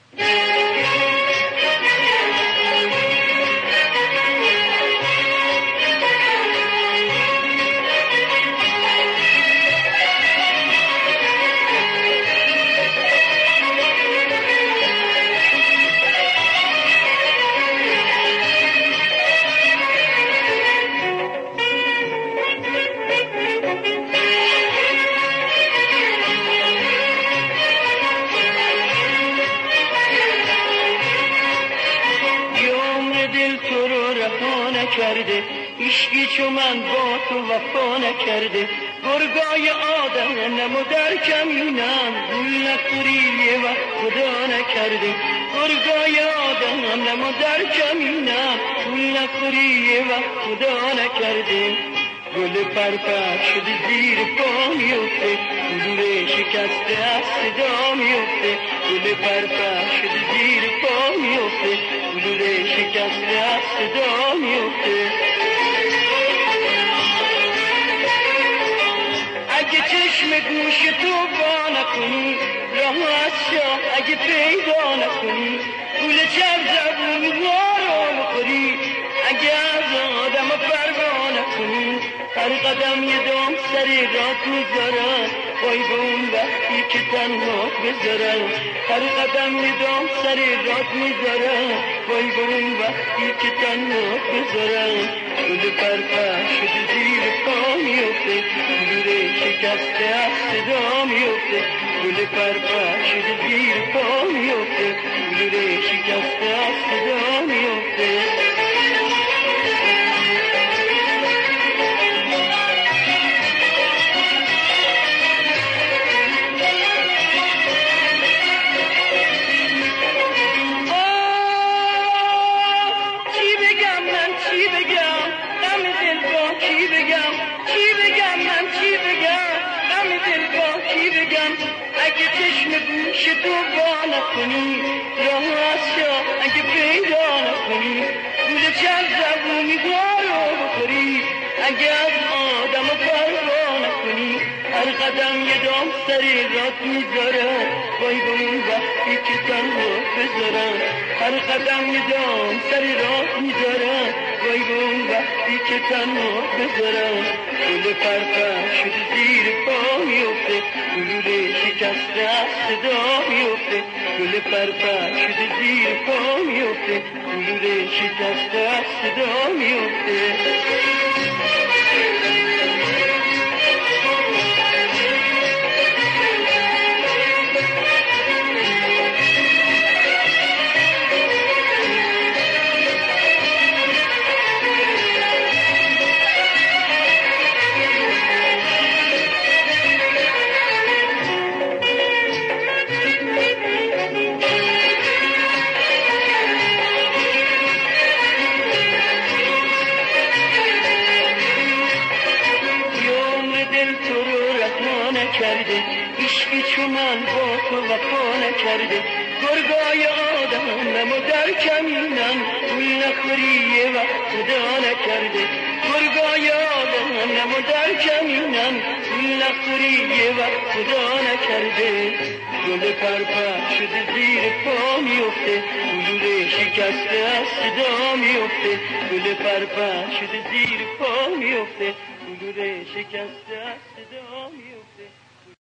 کرده عشقی چو من با تو وفا نکرده گرگای آدم نمو در کمینم گول نخوری یه وقت خدا نکرده گرگای آدم نمو در کمینم گول نخوری یه وقت خدا نکرده گل پرپر شده زیر پا میفته گلوله شکسته از صدا میفته گل پرپر شده زیر پا میفته گلوله شکسته از صدا میفته اگه چشم گوش تو با نکنی راه از شاه اگه پیدا نکنی گل چر زبونی رو بخوری اگه از آدم پروا نکنی هر قدم یه دام سر رات میذارم وای به اون وقتی که تنها بذارم هر قدم یه دام سر رات میذارم وای به اون وقتی که تنها بذارم گل پرپر شده زیر پا میفته گلوله شکسته از صدا میفته گل پرپر شده زیر پا میفته گلوله شکسته از صدا میفته اگه چشم گوش تو با نکنی راه از شاه اگه پیدا نکنی گول چر زبونی رو بخوری اگه از آدم پروا نکنی هر قدم یه دام سری رات میذارم وای به اون وقتی که تنها بذارم هر قدم یه دام سری رات میذارم وای به اون وقتی که تنها بذارم گل پرپر شده زیر پا میفته گلوله شکسته از صدا میفته گل پرپر شده زیر پا میفته گلوله شکسته از صدا میفته کرده عشقی چو من با تو وفا نکرده گرگای آدم نمو در کمینم گول نخوری یه وقت خدا نکرده گرگای آدم نمو در کمینم گول نخوری یه وقت خدا نکرده گل پرپر شده زیر پا میفته گلوله شکسته از صدا میفته گل پرپر شده زیر پا میفته گلوله شکسته از صدا میفته